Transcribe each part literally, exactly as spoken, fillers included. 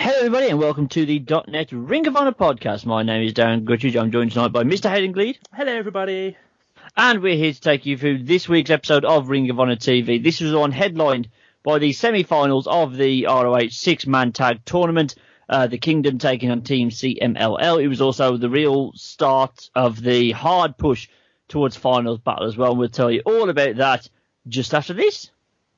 Hello everybody and welcome to the .NET Ring of Honor podcast. My name is Darren Guttridge. I'm joined tonight by Mister Hayden Gleed. Hello everybody. And we're here to take you through this week's episode of Ring of Honor T V. This was on headlined by the semi-finals of the R O H six-man tag tournament. Uh, the Kingdom taking on Team C M L L. It was also the real start of the hard push towards finals battle as well. We'll tell you all about that just after this.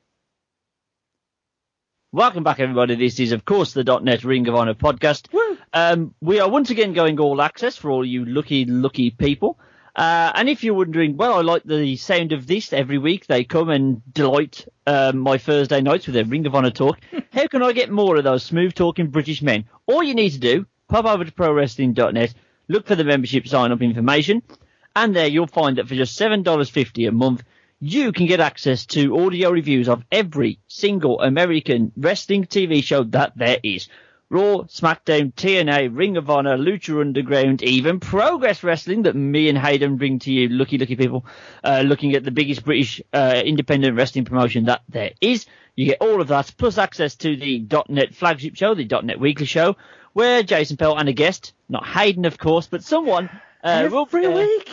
Welcome back, everybody. This is, of course, the .NET Ring of Honor podcast. Um, we are once again going all access for all you lucky, lucky people. Uh, and if you're wondering, well, I like the sound of this every week. They come and delight um, my Thursday nights with their Ring of Honor talk. How can I get more of those smooth-talking British men? All you need to do, pop over to pro wrestling dot net, look for the membership sign-up information, and there you'll find that for just seven dollars fifty a month, you can get access to audio reviews of every single American wrestling T V show that there is. Raw, SmackDown, T N A, Ring of Honor, Lucha Underground, even Progress Wrestling that me and Hayden bring to you, lucky, lucky people, uh, looking at the biggest British uh, independent wrestling promotion that there is. You get all of that, plus access to the .NET flagship show, the .NET Weekly Show, where Jason Pell and a guest, not Hayden, of course, but someone... Uh, every will, uh, week!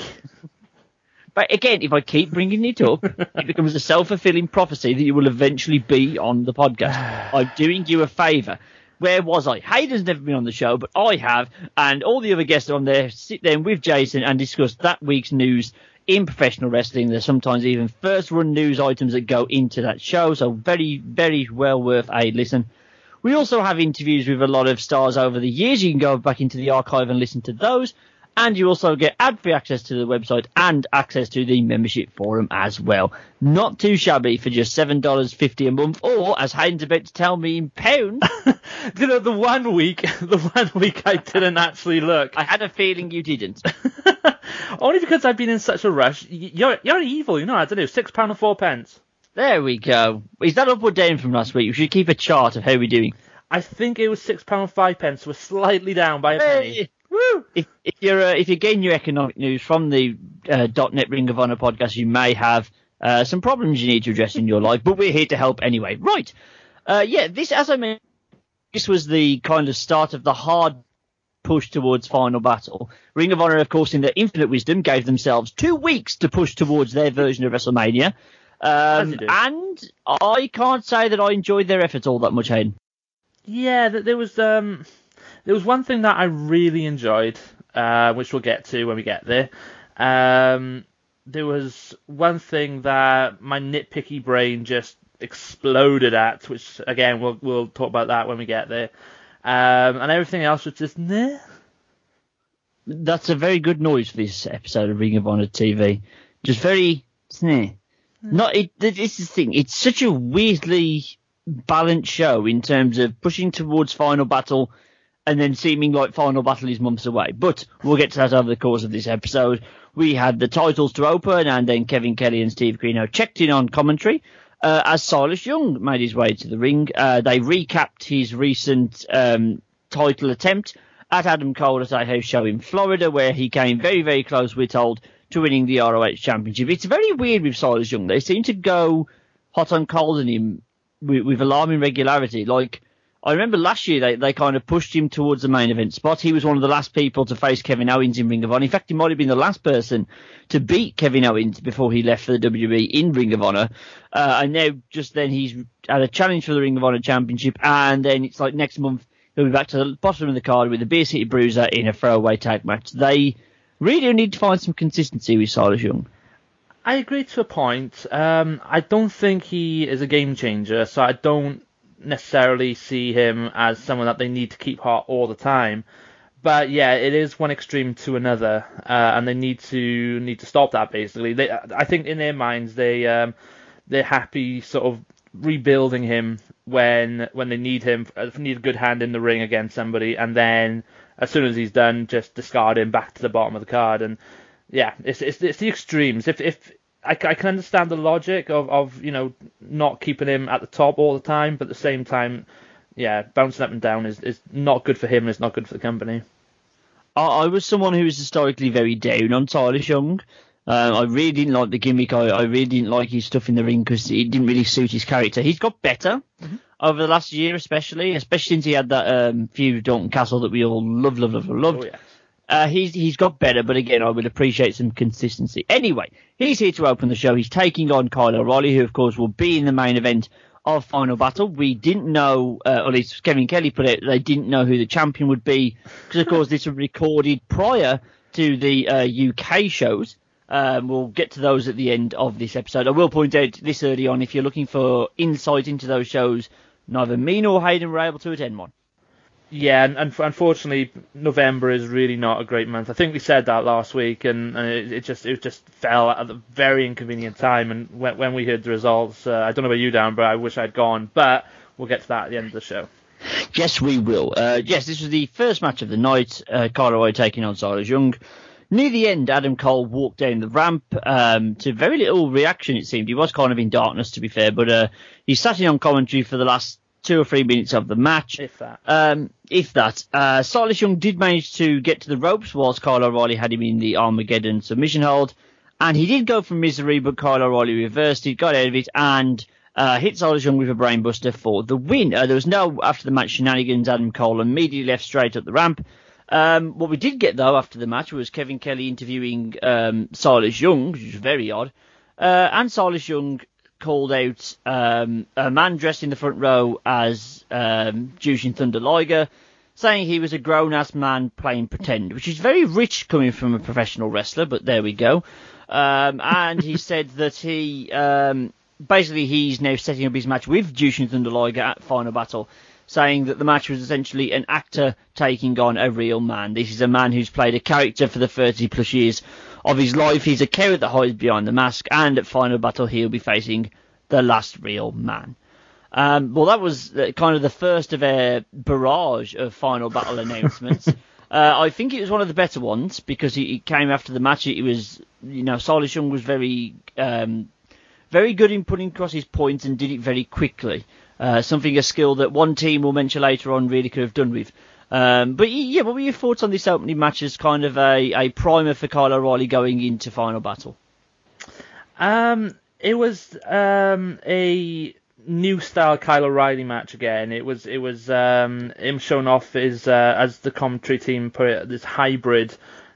But again, if I keep bringing it up, it becomes a self-fulfilling prophecy that you will eventually be on the podcast. I'm doing you a favour. Where was I? Hayden's never been on the show, but I have, and all the other guests on there sit there with Jason and discuss that week's news in professional wrestling. There's sometimes even first-run news items that go into that show, so very, very well worth a listen. We also have interviews with a lot of stars over the years. You can go back into the archive and listen to those. And you also get ad-free access to the website and access to the membership forum as well. Not too shabby for just seven dollars fifty a month, or, as Hayden's about to tell me, in pounds. You know, the one week, the one week I didn't actually look. I had a feeling you didn't. Only because I've been in such a rush. You're you're evil, you know, I don't know, six pounds and four pence. There we go. Is that up or down from last week? We should keep a chart of how we're doing. I think it was six pounds and five pence. We're slightly down by a Hey. penny. Woo! If, if you're uh, if you're getting your economic news from the uh, .NET Ring of Honor podcast, you may have uh, some problems you need to address in your life, but we're here to help anyway. Right? Uh, yeah, this, as I mentioned, this was the kind of start of the hard push towards Final Battle. Ring of Honor, of course, in their infinite wisdom, gave themselves two weeks to push towards their version of WrestleMania, um, and I can't say that I enjoyed their efforts all that much, Hayden. Yeah, there was um. There was one thing that I really enjoyed, uh, which we'll get to when we get there. Um, there was one thing that my nitpicky brain just exploded at, which, again, we'll we'll talk about that when we get there. Um, and everything else was just, nah. That's a very good noise for this episode of Ring of Honor T V. Just very, nah. Not, it, this is the thing, it's such a weirdly balanced show in terms of pushing towards Final Battle and then seeming like Final Battle is months away. But we'll get to that over the course of this episode. We had the titles to open, and then Kevin Kelly and Steve Corino checked in on commentary uh, as Silas Young made his way to the ring. Uh, they recapped his recent um, title attempt at Adam Cole at a house show in Florida, where he came very, very close, we're told, to winning the R O H Championship. It's very weird with Silas Young. They seem to go hot on cold on him with, with alarming regularity. Like, I remember last year they, they kind of pushed him towards the main event spot. He was one of the last people to face Kevin Owens in Ring of Honor. In fact, he might have been the last person to beat Kevin Owens before he left for the W W E in Ring of Honor. Uh, and now just then he's had a challenge for the Ring of Honor Championship, and then it's like next month he'll be back to the bottom of the card with the Beer City Bruiser in a throwaway tag match. They really do need to find some consistency with Silas Young. I agree to a point. Um, I don't think he is a game changer, so I don't necessarily see him as someone that they need to keep hot all the time. But yeah, it is one extreme to another, uh, and they need to need to stop that. Basically, they, I think in their minds they um, they're happy sort of rebuilding him when when they need him, need a good hand in the ring against somebody, and then as soon as he's done, just discard him back to the bottom of the card. And yeah, it's it's, it's the extremes. If if I, I can understand the logic of, of, you know, not keeping him at the top all the time, but at the same time, yeah, bouncing up and down is, is not good for him and it's not good for the company. I, I was someone who was historically very down on Silas Young. Uh, I really didn't like the gimmick. I, I really didn't like his stuff in the ring because it didn't really suit his character. He's got better mm-hmm. over the last year, especially, especially since he had that um, feud with Dalton Castle that we all love, love, love, loved. Oh, yes. Uh, he's he's got better, but again, I would appreciate some consistency. Anyway, he's here to open the show. He's taking on Kyle O'Reilly, who, of course, will be in the main event of Final Battle. We didn't know, uh, or at least Kevin Kelly put it, they didn't know who the champion would be, because, of course, this was recorded prior to the uh, U K shows. Um, we'll get to those at the end of this episode. I will point out this early on, if you're looking for insight into those shows, neither me nor Hayden were able to attend one. Yeah, and, and unfortunately, November is really not a great month. I think we said that last week, and, and it, it just it just fell at a very inconvenient time. And when, when we heard the results, uh, I don't know about you, Dan, but I wish I'd gone. But we'll get to that at the end of the show. Yes, we will. Uh, yes, this was the first match of the night. Uh, Kyle O'Reilly taking on Silas Young. Near the end, Adam Cole walked down the ramp um, to very little reaction, it seemed. He was kind of in darkness, to be fair, but uh, he sat in on commentary for the last two or three minutes of the match. If that. Um, if that. Uh, Silas Young did manage to get to the ropes whilst Kyle O'Reilly had him in the Armageddon submission hold. And he did go for misery, but Kyle O'Reilly reversed it, got out of it, and uh, hit Silas Young with a brainbuster for the win. Uh, there was no, after the match shenanigans, Adam Cole immediately left straight up the ramp. Um, what we did get, though, after the match was Kevin Kelly interviewing um, Silas Young, which was very odd. Uh, and Silas Young called out um, a man dressed in the front row as um, Jushin Thunder Liger, saying he was a grown-ass man playing pretend, which is very rich coming from a professional wrestler, but there we go. Um, and he said that he, um, basically he's now setting up his match with Jushin Thunder Liger at Final Battle, saying that the match was essentially an actor taking on a real man. This is a man who's played a character for the thirty plus years of his life. He's a coward that hides behind the mask, and at Final Battle he'll be facing the last real man. Um, well, that was kind of the first of a barrage of Final Battle announcements. uh, I think it was one of the better ones, because it, it came after the match. It was, you know, Silas Young was very, um, very good in putting across his points and did it very quickly. Uh, something, a skill that one team we'll mention later on really could have done with. Um, but yeah, what were your thoughts on this opening match as kind of a, a primer for Kyle O'Reilly going into Final Battle? Um, it was um, a new style Kyle O'Reilly match again. It was it was um, him showing off his, uh, as the commentary team put it, this hybrid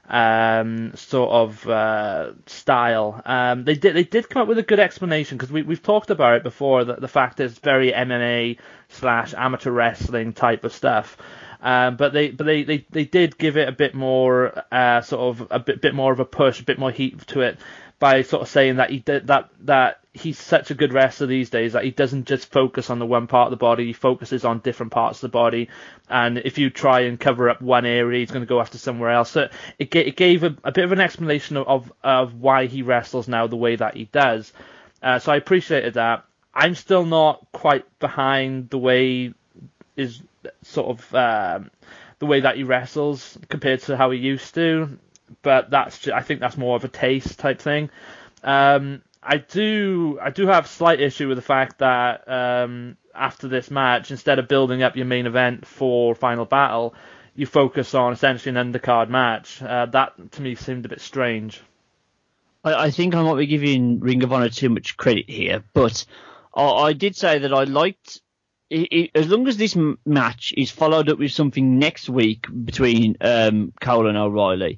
um, sort of uh, style. Um, they did they did come up with a good explanation, because we we've talked about it before, that the fact that it's very M M A slash amateur wrestling type of stuff. Um, but they but they, they, they did give it a bit more uh, sort of a bit bit more of a push, a bit more heat to it, by sort of saying that he did that that he's such a good wrestler these days that he doesn't just focus on the one part of the body, he focuses on different parts of the body, and if you try and cover up one area, he's going to go after somewhere else. So it, it gave a, a bit of an explanation of, of of why he wrestles now the way that he does. Uh, so I appreciated that. I'm still not quite behind the way is sort of um, the way that he wrestles compared to how he used to, but that's just, I think that's more of a taste type thing. Um, I do I do have slight issue with the fact that um, after this match, instead of building up your main event for Final Battle, you focus on essentially an undercard match. Uh, that to me seemed a bit strange. I, I think I might be giving Ring of Honor too much credit here, but I, I did say that I liked. It, it, as long as this m- match is followed up with something next week between um, Cole and O'Reilly,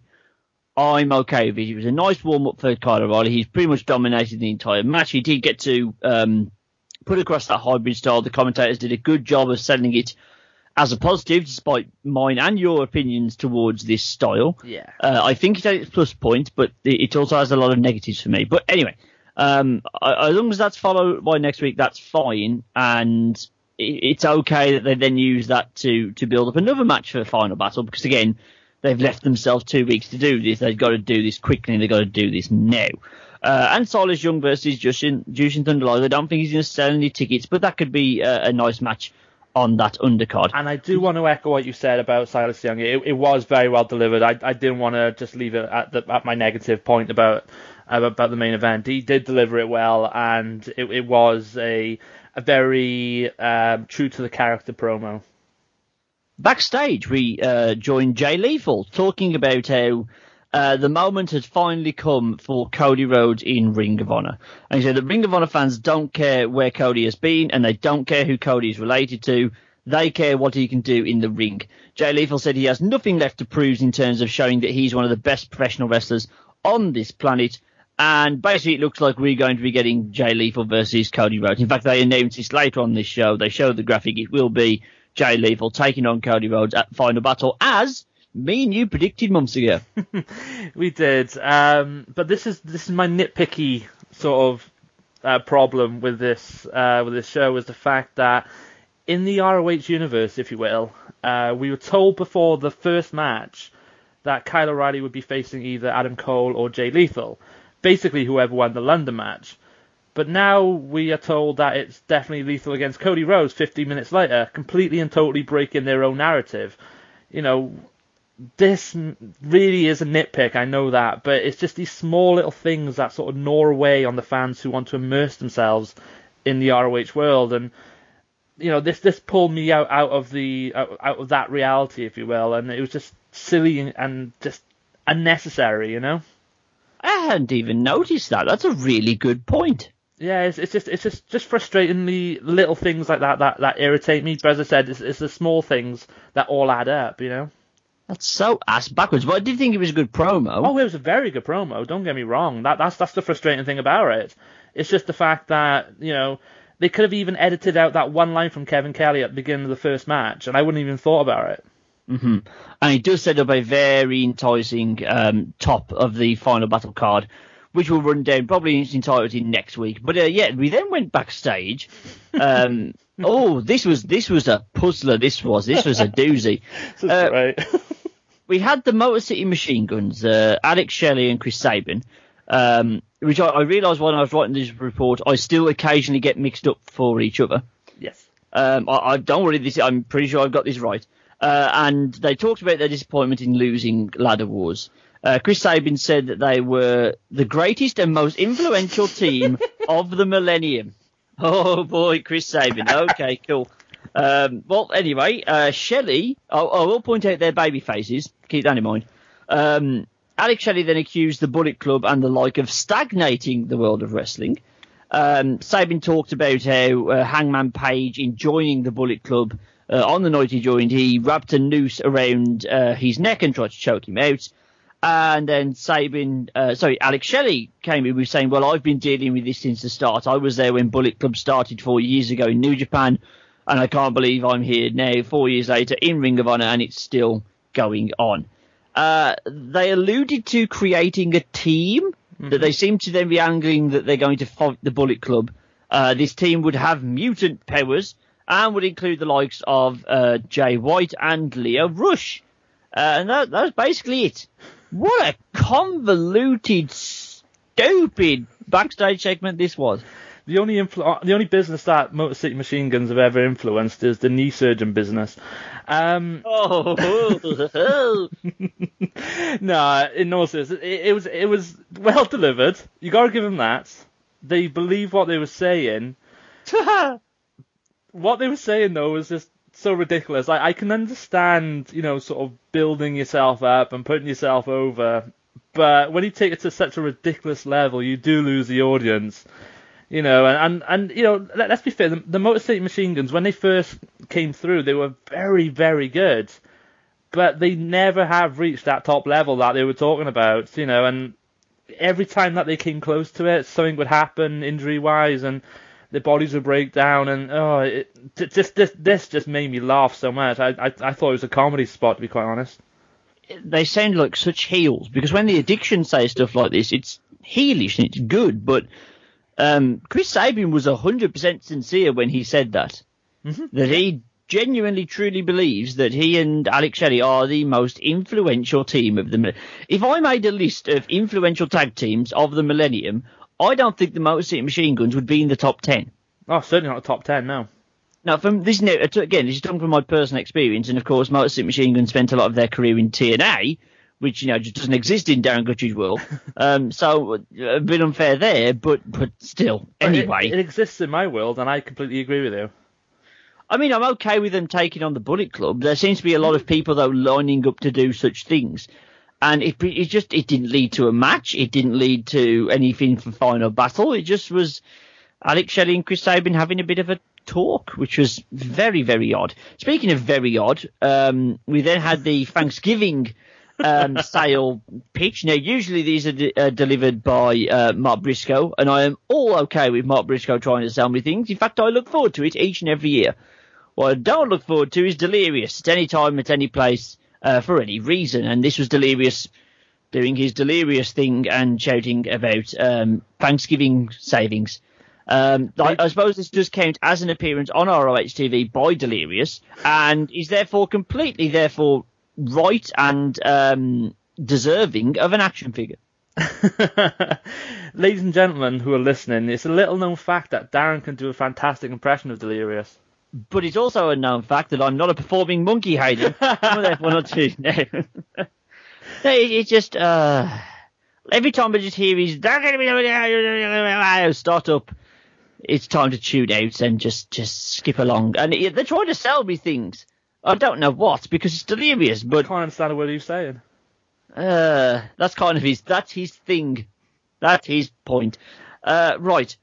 I'm okay with it. It was a nice warm-up for Kyle O'Reilly. He's pretty much dominated the entire match. He did get to um, put across that hybrid style. The commentators did a good job of selling it as a positive, despite mine and your opinions towards this style. Yeah. Uh, I think it had its plus points, but it also has a lot of negatives for me. But anyway, um, as long as that's followed by next week, that's fine. And it's okay that they then use that to, to build up another match for the Final Battle, because again, they've left themselves two weeks to do this. They've got to do this quickly, and they've got to do this now. Uh, and Silas Young versus Jushin, Jushin Thunder Liger. I don't think he's going to sell any tickets, but that could be a, a nice match on that undercard. And I do want to echo what you said about Silas Young. It, it was very well delivered. I, I didn't want to just leave it at, the, at my negative point about about the main event. He did deliver it well, and it, it was a a very um, true to the character promo. Backstage, we uh, joined Jay Lethal talking about how Uh, the moment has finally come for Cody Rhodes in Ring of Honor. And he said that Ring of Honor fans don't care where Cody has been, and they don't care who Cody is related to. They care what he can do in the ring. Jay Lethal said he has nothing left to prove in terms of showing that he's one of the best professional wrestlers on this planet. And basically, it looks like we're going to be getting Jay Lethal versus Cody Rhodes. In fact, they announced this later on this show. They showed the graphic. It will be Jay Lethal taking on Cody Rhodes at Final Battle, as me and you predicted months ago. We did, um, but this is this is my nitpicky sort of uh, problem with this uh, with this show, is the fact that in the R O H universe, if you will, uh, we were told before the first match that Kyle O'Reilly would be facing either Adam Cole or Jay Lethal, basically whoever won the London match. But now we are told that it's definitely Lethal against Cody Rhodes fifteen minutes later, completely and totally breaking their own narrative. You know, this really is a nitpick, I know that, but it's just these small little things that sort of gnaw away on the fans who want to immerse themselves in the R O H world. And, you know, this this pulled me out, out of the out, out of that reality, if you will, and it was just silly and, and just unnecessary, you know? I hadn't even noticed that. That's a really good point. Yeah, it's, it's just it's just, just frustrating, the little things like that that, that irritate me. But as I said, it's, it's the small things that all add up, you know? That's so ass backwards. But I did think it was a good promo. Oh, it was a very good promo. Don't get me wrong. That that's that's the frustrating thing about it. It's just the fact that, you know, they could have even edited out that one line from Kevin Kelly at the beginning of the first match, and I wouldn't even thought about it. Mm-hmm. And it does set up a very enticing um, top of the Final Battle card, which will run down probably in its entirety next week. But uh, yeah, we then went backstage. Um, oh, this was this was a puzzler. This was this was a doozy. This is uh, great. We had the Motor City Machine Guns, uh, Alex Shelley and Chris Sabin, um, which I, I realised when I was writing this report, I still occasionally get mixed up for each other. Yes. Um, I, I don't worry. This I'm pretty sure I've got this right. Uh, and they talked about their disappointment in losing Ladder Wars. Uh, Chris Sabin said that they were the greatest and most influential team of the millennium. Oh boy, Chris Sabin. Okay, cool. Um, well, anyway, uh, Shelley, I, I will point out their baby faces. Keep that in mind. Um, Alex Shelley then accused the Bullet Club and the like of stagnating the world of wrestling. Um, Sabin talked about how uh, Hangman Page, in joining the Bullet Club, uh, on the night he joined, he wrapped a noose around uh, his neck and tried to choke him out. And then Sabin, uh, sorry, Alex Shelley came in with saying, well, I've been dealing with this since the start. I was there when Bullet Club started four years ago in New Japan, and I can't believe I'm here now, four years later, in Ring of Honor, and it's still going on. Uh, they alluded to creating a team, mm-hmm. that they seem to then be angling that they're going to fight the Bullet Club. Uh, this team would have mutant powers and would include the likes of uh, Jay White and Leo Rush. Uh, and that, that was basically it. What a convoluted, stupid backstage segment this was. The only influ- the only business that Motor City Machine Guns have ever influenced is the knee surgeon business. Um, oh, no, in all seriousness, it, it was it was well delivered. You got to give them that. They believed what they were saying. What they were saying though was just so ridiculous. I, I can understand, you know, sort of building yourself up and putting yourself over, but when you take it to such a ridiculous level, you do lose the audience. You know, and, and, and you know, let, let's be fair, the, the Motor City Machine Guns, when they first came through, they were very, very good. But they never have reached that top level that they were talking about, you know, and every time that they came close to it, something would happen injury-wise, and their bodies would break down, and, oh, it, just, this, this just made me laugh so much. I, I, I thought it was a comedy spot, to be quite honest. They sound like such heels, because when the Addiction say stuff like this, it's heelish and it's good, but Um, Chris Sabin was one hundred percent sincere when he said that. Mm-hmm. That he genuinely, truly believes that he and Alex Shelley are the most influential team of the... If I made a list of influential tag teams of the millennium, I don't think the Motor City Machine Guns would be in the top ten. Oh, certainly not the top ten, no. Now, from this, again, this is talking from my personal experience, and of course, Motor City Machine Guns spent a lot of their career in T N A, which, you know, just doesn't exist in Darren Gutsch's world. Um, so, a bit unfair there, but but still. Anyway. It, it exists in my world, and I completely agree with you. I mean, I'm okay with them taking on the Bullet Club. There seems to be a lot of people, though, lining up to do such things. And it, it just it didn't lead to a match. It didn't lead to anything for Final Battle. It just was Alex Shelley and Chris Sabin having a bit of a talk, which was very, very odd. Speaking of very odd, um, we then had the Thanksgiving um, sale pitch. Now, usually these are de- uh, delivered by uh, Mark Briscoe, and I am all okay with Mark Briscoe trying to sell me things. In fact, I look forward to it each and every year. What I don't look forward to is Delirious at any time, at any place, uh, for any reason. And this was Delirious doing his Delirious thing and shouting about um, Thanksgiving savings. Um, I, I suppose this does count as an appearance on R O H T V by Delirious, and is therefore completely, therefore, right and um, deserving of an action figure. Ladies and gentlemen who are listening, it's a little known fact that Darren can do a fantastic impression of Delirious. But it's also a known fact that I'm not a performing monkey, Hayden. I'm there one or two now. No, it, it just, uh, every time I just hear his start up, it's time to tune out and just, just skip along. And it, they're trying to sell me things. I don't know what, because it's Delirious, but... I can't understand a word you're saying. Uh, that's kind of his, that's his thing. That's his point. Uh, right.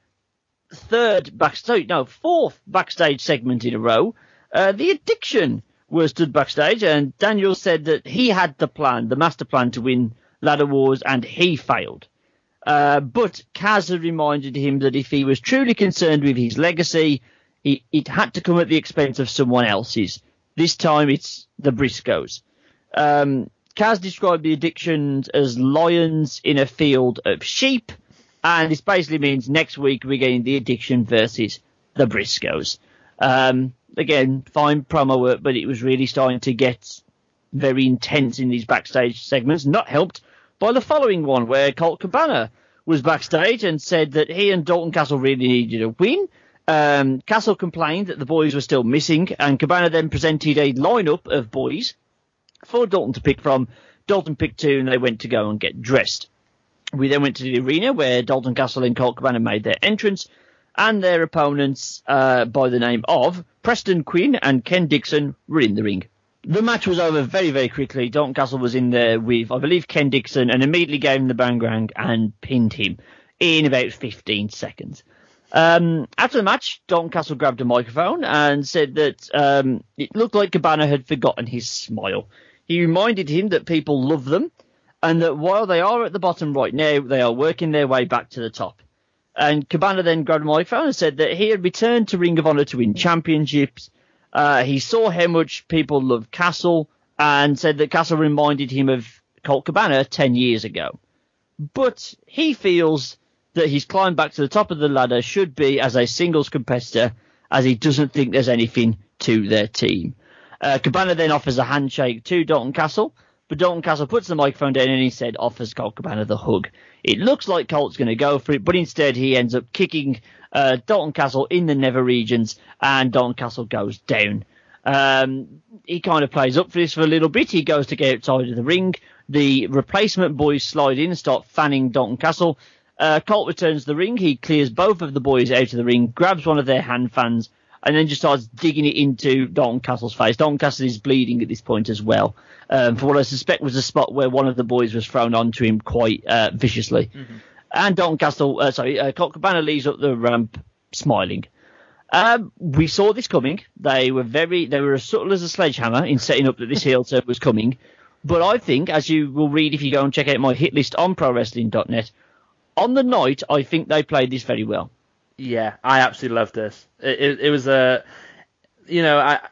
Third backstage, no, fourth backstage segment in a row. Uh, the Addiction were stood backstage, and Daniel said that he had the plan, the master plan to win Ladder Wars, and he failed. Uh, but Kaz had reminded him that if he was truly concerned with his legacy, it, it had to come at the expense of someone else's. This time it's the Briscoes. Um, Kaz described the Addictions as lions in a field of sheep, and this basically means next week we're getting the Addiction versus the Briscoes. Um, again, fine promo work, but it was really starting to get very intense in these backstage segments, not helped by the following one, where Colt Cabana was backstage and said that he and Dalton Castle really needed a win. Um, Castle complained that the boys were still missing, and Cabana then presented a lineup of boys for Dalton to pick from. Dalton picked two, and they went to go and get dressed. We then went to the arena, where Dalton Castle and Colt Cabana made their entrance, and their opponents, uh, by the name of Preston Quinn and Ken Dixon, were in the ring. The match was over very, very quickly. Dalton Castle was in there with, I believe, Ken Dixon, and immediately gave him the bangrang and pinned him in about fifteen seconds. Um, after the match, Dalton Castle grabbed a microphone and said that um, it looked like Cabana had forgotten his smile. He reminded him that people love them, and that while they are at the bottom right now, they are working their way back to the top. And Cabana then grabbed a microphone and said that he had returned to Ring of Honor to win championships. Uh, he saw how much people loved Castle, and said that Castle reminded him of Colt Cabana ten years ago. But he feels that his climb back to the top of the ladder should be as a singles competitor, as he doesn't think there's anything to their team. Uh, Cabana then offers a handshake to Dalton Castle, but Dalton Castle puts the microphone down and instead offers Colt Cabana the hug. It looks like Colt's going to go for it, but instead he ends up kicking uh, Dalton Castle in the nether regions, and Dalton Castle goes down. Um, he kind of plays up for this for a little bit. He goes to get outside of the ring. The replacement boys slide in and start fanning Dalton Castle. Uh, Colt returns to the ring. He clears both of the boys out of the ring, grabs one of their hand fans, and then just starts digging it into Dalton Castle's face. Dalton Castle is bleeding at this point as well, um, for what I suspect was a spot where one of the boys was thrown onto him quite uh, viciously. Mm-hmm. And Dalton Castle, uh, sorry, uh, Colt Cabana leaves up the ramp smiling. Um, we saw this coming. They were very, they were as subtle as a sledgehammer in setting up that this heel turn was coming. But I think, as you will read if you go and check out my hit list on pro wrestling dot net, on the night, I think they played this very well. Yeah, I absolutely loved this. It, it, it was a, you know, I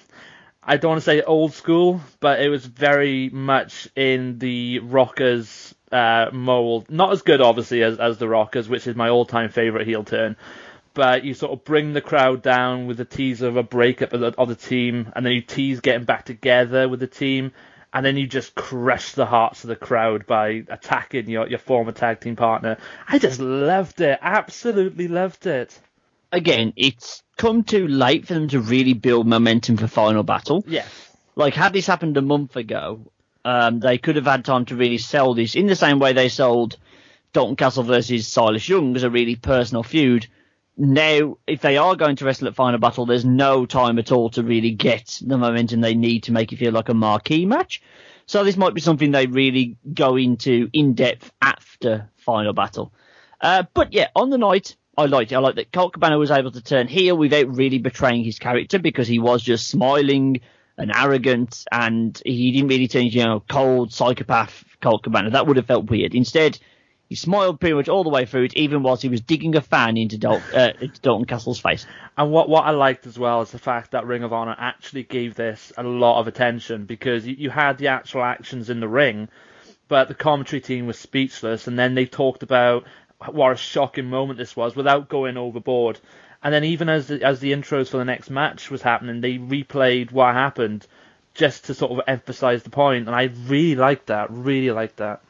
I don't want to say old school, but it was very much in the Rockers uh, mold. Not as good, obviously, as, as the Rockers, which is my all-time favourite heel turn. But you sort of bring the crowd down with a tease of a breakup of the, of the team, and then you tease getting back together with the team, and then you just crush the hearts of the crowd by attacking your, your former tag team partner. I just loved it. Absolutely loved it. Again, it's come too late for them to really build momentum for Final Battle. Yes. Like, had this happened a month ago, um, they could have had time to really sell this in the same way they sold Dalton Castle versus Silas Young as a really personal feud. now, if they are going to wrestle at Final Battle, there's no time at all to really get the momentum they need to make it feel like a marquee match. So this might be something they really go into in depth after Final Battle. Uh, but yeah, on the night, I liked it. I liked that Colt Cabana was able to turn heel without really betraying his character, because he was just smiling and arrogant, and he didn't really turn, you know, cold psychopath Colt Cabana. That would have felt weird. Instead, he smiled pretty much all the way through it, even whilst he was digging a fan into, Dal- uh, into Dalton Castle's face. And what what I liked as well is the fact that Ring of Honor actually gave this a lot of attention, because you, you had the actual actions in the ring, but the commentary team was speechless, and then they talked about what a shocking moment this was without going overboard. And then even as the, as the intros for the next match was happening, they replayed what happened just to sort of emphasise the point, and I really liked that, really liked that.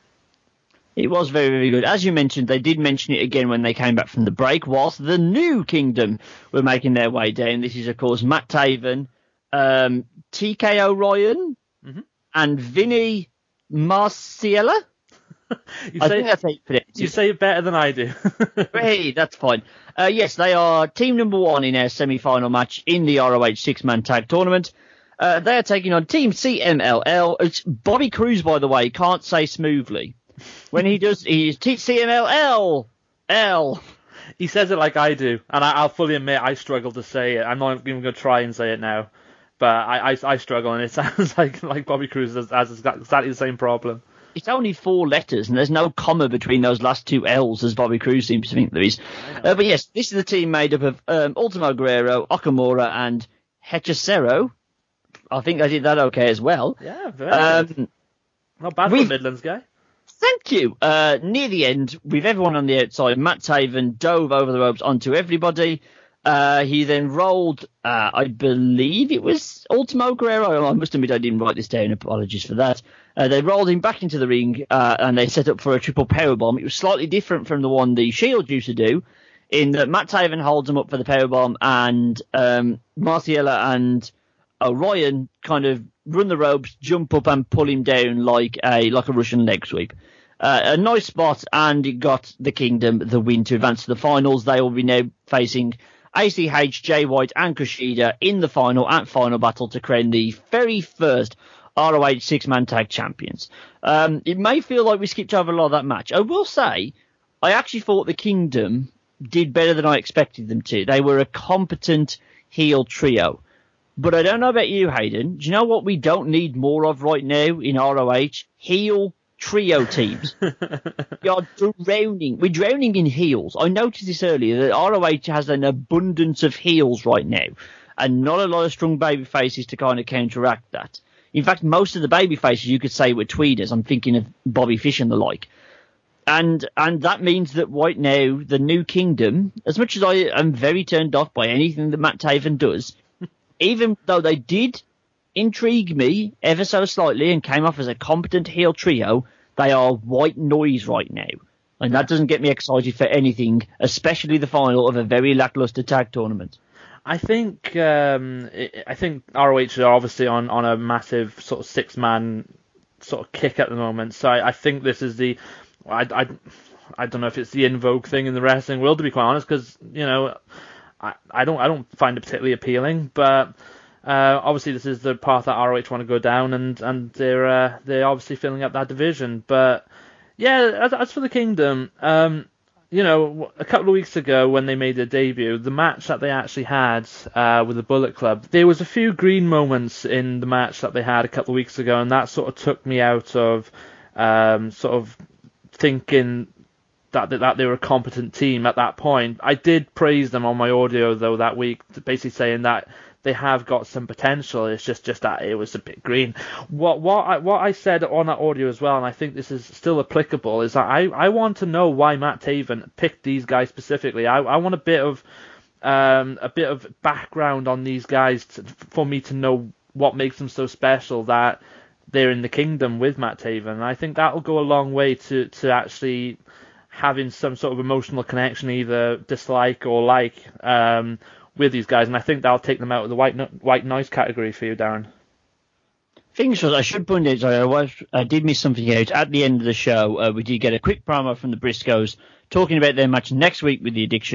It was very, very good. As you mentioned, they did mention it again when they came back from the break, whilst the New Kingdom were making their way down. This is, of course, Matt Taven, um, T K O'Ryan, mm-hmm. and Vinny Marciella. You I say, think that's how you put it. You say it better than I do. Hey, that's fine. Uh, yes, they are team number one in our semi-final match in the R O H six-man tag tournament. Uh, they are taking on Team C M L L. It's Bobby Cruise, by the way, can't say smoothly. When he does, he's C M L L. L. He says it like I do, and I, I'll fully admit I struggle to say it. I'm not even going to try and say it now, but I, I, I struggle, and it sounds like, like Bobby Cruise has, has exactly the same problem. It's only four letters, and there's no comma between those last two L's, as Bobby Cruise seems to think there is. Uh, but yes, this is the team made up of um, Ultimo Guerrero, Okamura, and Hechicero. I think I did that okay as well. Yeah, very um, good. Not bad for a Midlands guy. Thank you. Uh, near the end, with everyone on the outside, Matt Taven dove over the ropes onto everybody. Uh, he then rolled, uh, I believe it was Ultimo Guerrero. I must admit I didn't write this down. Apologies for that. Uh, they rolled him back into the ring, uh, and they set up for a triple powerbomb. It was slightly different from the one the Shield used to do, in that Matt Taven holds him up for the powerbomb, and um, Marciella and O'Ryan kind of run the ropes, jump up, and pull him down like a like a Russian leg sweep. Uh, a nice spot, and it got the Kingdom the win to advance to the finals. They will be now facing A C H, Jay White, and Kushida in the final at Final Battle to crown the very first R O H six-man tag champions. Um, it may feel like we skipped over a lot of that match. I will say, I actually thought the Kingdom did better than I expected them to. They were a competent heel trio. But I don't know about you, Hayden. Do you know what we don't need more of right now in R O H? Heel trio teams. You're drowning. We're drowning in heels. I noticed this earlier, that R O H has an abundance of heels right now, and not a lot of strong baby faces to kind of counteract that. In fact, most of the baby faces you could say were tweeders. I'm thinking of Bobby Fish and the like. And and that means that right now, the New Kingdom, as much as I am very turned off by anything that Matt Taven does, even though they did intrigue me ever so slightly and came off as a competent heel trio, they are white noise right now. And that doesn't get me excited for anything, especially the final of a very lackluster tag tournament. I think um, I think R O H are obviously on, on a massive sort of six-man sort of kick at the moment. So I, I think this is the... I, I, I don't know if it's the in vogue thing in the wrestling world, to be quite honest, because, you know, I, I don't I don't find it particularly appealing, but uh, obviously this is the path that R O H want to go down, and and they're uh, they're obviously filling up that division. But yeah, as, as for the Kingdom, um, you know, a couple of weeks ago when they made their debut, the match that they actually had uh, with the Bullet Club, there was a few green moments in the match that they had a couple of weeks ago, and that sort of took me out of um, sort of thinking that that they were a competent team at that point. I did praise them on my audio though that week, basically saying that they have got some potential. It's just just that it was a bit green. What what I, what I said on that audio as well, and I think this is still applicable, is that I, I want to know why Matt Taven picked these guys specifically. I I want a bit of um a bit of background on these guys to, for me to know what makes them so special that they're in the Kingdom with Matt Taven. And I think that will go a long way to, to actually having some sort of emotional connection, either dislike or like, um, with these guys. And I think that'll take them out of the white no- white noise category for you, Darren. Things was, I should point out, sorry, I, was, I did miss something out. At the end of the show, uh, we did get a quick promo from the Briscoes talking about their match next week with The Addiction,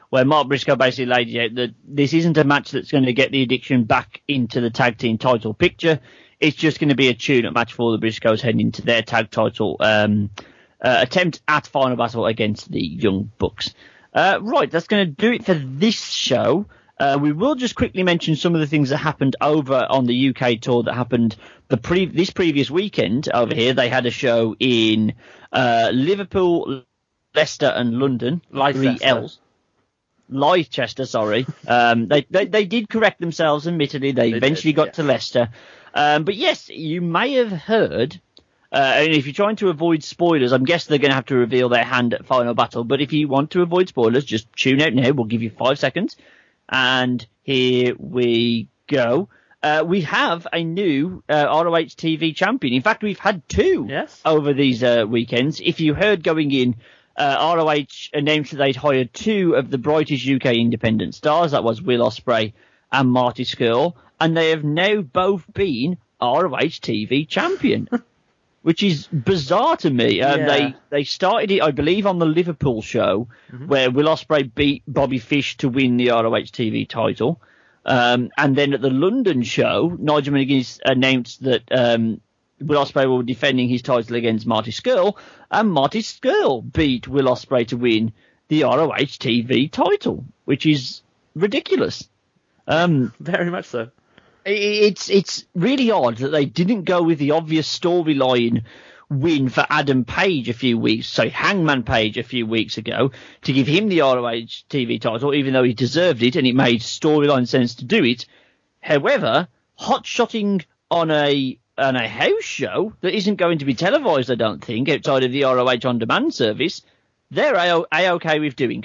where Mark Briscoe basically laid out that this isn't a match that's going to get the Addiction back into the tag team title picture. It's just going to be a tune-up match for the Briscoes heading into their tag title um, uh, attempt at Final Battle against the Young Bucks. Uh, right, that's going to do it for this show. Uh, we will just quickly mention some of the things that happened over on the U K tour that happened the pre- this previous weekend over here. They had a show in uh, Liverpool, Leicester and London. Leicester. Three L's. Leicester, sorry. um, they, they they did correct themselves, admittedly. They, they eventually did, got yeah. to Leicester. Um, but yes, you may have heard, uh, and if you're trying to avoid spoilers, I'm guessing they're going to have to reveal their hand at Final Battle. But if you want to avoid spoilers, just tune out now. We'll give you five seconds. And here we go. Uh, we have a new uh, R O H T V champion. In fact, we've had two yes. over these uh, weekends. If you heard going in, uh, R O H announced that they'd hired two of the brightest U K independent stars. That was Will Ospreay and Marty Scurll. And they have now both been R O H T V champion, which is bizarre to me. Um, yeah. They they started it, I believe, on the Liverpool show, mm-hmm. where Will Ospreay beat Bobby Fish to win the R O H T V title. Um, and then at the London show, Nigel McGuinness announced that um, Will Ospreay will be defending his title against Marty Scurll, and Marty Scurll beat Will Ospreay to win the R O H T V title, which is ridiculous. Um, Very much so. It's it's really odd that they didn't go with the obvious storyline win for Adam Page a few weeks, sorry, Hangman Page a few weeks ago, to give him the R O H T V title, even though he deserved it and it made storyline sense to do it. However, hot-shotting on a on a house show that isn't going to be televised, I don't think, outside of the R O H on-demand service, they're A- A-okay with doing.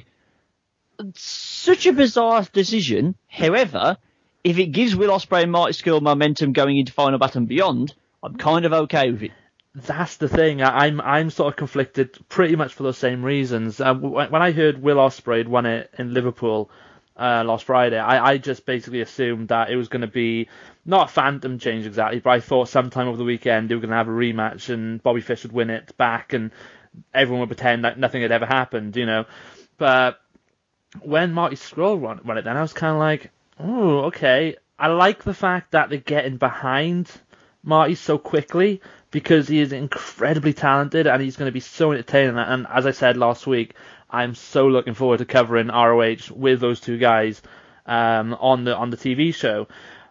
Such a bizarre decision. However, if it gives Will Ospreay and Marty Scurll momentum going into Final Battle and beyond, I'm kind of okay with it. That's the thing. I'm I'm sort of conflicted pretty much for those same reasons. Uh, when I heard Will Ospreay had won it in Liverpool uh, last Friday, I, I just basically assumed that it was going to be not a phantom change exactly, but I thought sometime over the weekend they were going to have a rematch and Bobby Fish would win it back and everyone would pretend that nothing had ever happened, you know. But when Marty Scurll won, won it, then I was kind of like, oh, okay. I like the fact that they're getting behind Marty so quickly because he is incredibly talented and he's going to be so entertaining. And as I said last week, I'm so looking forward to covering R O H with those two guys um, on the on the T V show.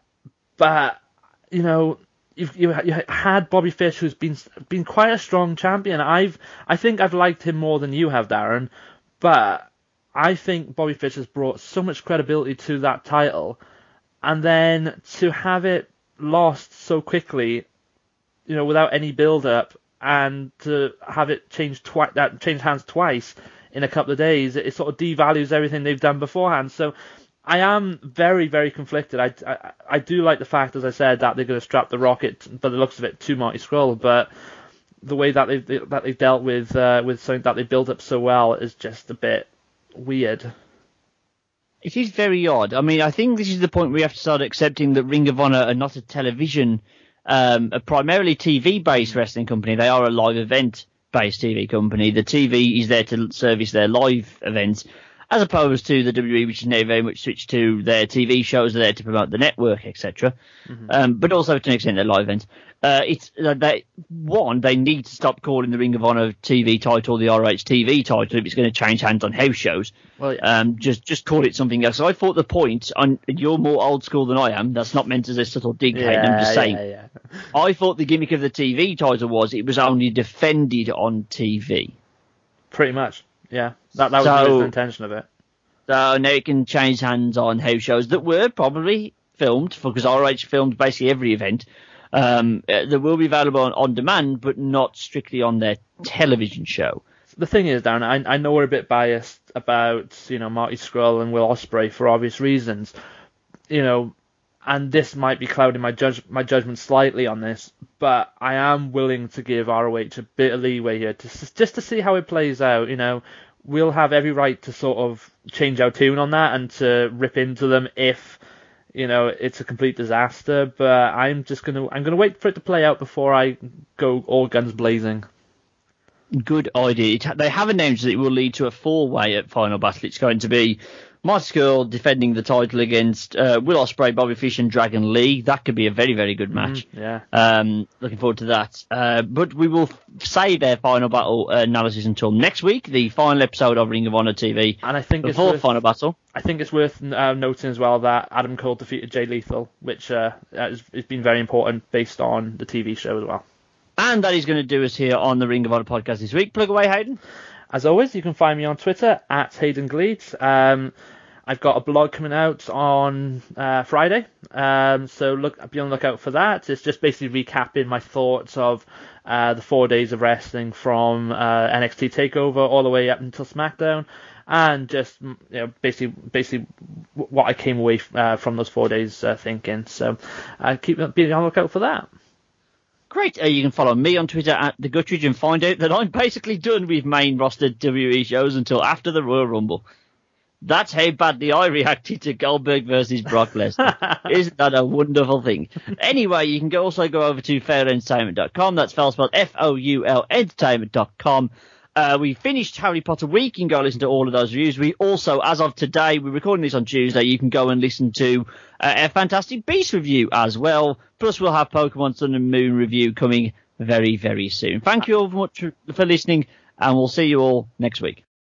But you know, you've, you you had Bobby Fish, who's been been quite a strong champion. I've I think I've liked him more than you have, Darren, but I think Bobby Fish has brought so much credibility to that title, and then to have it lost so quickly, you know, without any build-up, and to have it change twi- that change hands twice in a couple of days, it sort of devalues everything they've done beforehand. So I am very, very conflicted. I, I, I do like the fact, as I said, that they're going to strap the Rocket, by the looks of it, to Marty Scurll, but the way that they've, that they've dealt with uh, with something that they built up so well is just a bit weird. It is very odd. I mean, I think this is the point where we have to start accepting that Ring of Honor are not a television, um, a primarily T V-based wrestling company. They are a live event-based T V company. The T V is there to service their live events, as opposed to the W W E, which is now very much switched to their T V shows are there to promote the network, et cetera. Mm-hmm. Um, but also to an extent their live events. Uh, it's uh, they, one, they need to stop calling the Ring of Honor T V title the R O H T V title if it's going to change hands on house shows. Well, yeah. Um, just just call it something else. So I thought the point, and you're more old school than I am. That's not meant as a subtle dig, yeah, Hayden. I'm just saying. Yeah, yeah. I thought the gimmick of the T V title was it was only defended on T V. Pretty much, yeah. That that was so, the original intention of it. So now it can change hands on house shows that were probably filmed, because R O H filmed basically every event. Um, that will be available on, on demand, but not strictly on their television show. The thing is, Darren, I, I know we're a bit biased about, you know, Marty Scurll and Will Ospreay for obvious reasons, you know, and this might be clouding my judge my judgment slightly on this, but I am willing to give R O H a bit of leeway here, to, just to see how it plays out. You know, we'll have every right to sort of change our tune on that and to rip into them if, you know, it's a complete disaster, but I'm just gonna I'm gonna wait for it to play out before I go all guns blazing. good idea. It, they have announced that it will lead to a four-way at Final Battle. It's going to be Marty Scurll defending the title against uh, Will Ospreay, Bobby Fish, and Dragon Lee. That could be a very, very good match. Mm, yeah. Um, looking forward to that. Uh, but we will f- save their Final Battle analysis until next week, the final episode of Ring of Honor T V. And I think before it's worth, Final Battle. I think it's worth uh, noting as well that Adam Cole defeated Jay Lethal, which uh, has, has been very important based on the T V show as well. And that is going to do us here on the Ring of Honor podcast this week. Plug away, Hayden. As always, you can find me on Twitter at Hayden Gleeds. Um, I've got a blog coming out on uh, Friday, um, so look, be on the lookout for that. It's just basically recapping my thoughts of uh, the four days of wrestling from uh, N X T TakeOver all the way up until SmackDown, and just you know basically basically what I came away uh, from those four days uh, thinking. So uh, keep being on the lookout for that. Great. Uh, you can follow me on Twitter at The Guttridge and find out that I'm basically done with main roster W W E shows until after the Royal Rumble. That's how badly I reacted to Goldberg versus Brock Lesnar. Isn't that a wonderful thing? Anyway, you can go, also go over to fair entertainment dot com. That's spelled F O U L entertainment dot com. Uh, we finished Harry Potter Week. You can go listen to all of those reviews. We also, as of today, we're recording this on Tuesday, you can go and listen to uh, a Fantastic Beasts review as well. Plus, we'll have Pokemon Sun and Moon review coming very, very soon. Thank you all much for, for listening, and we'll see you all next week.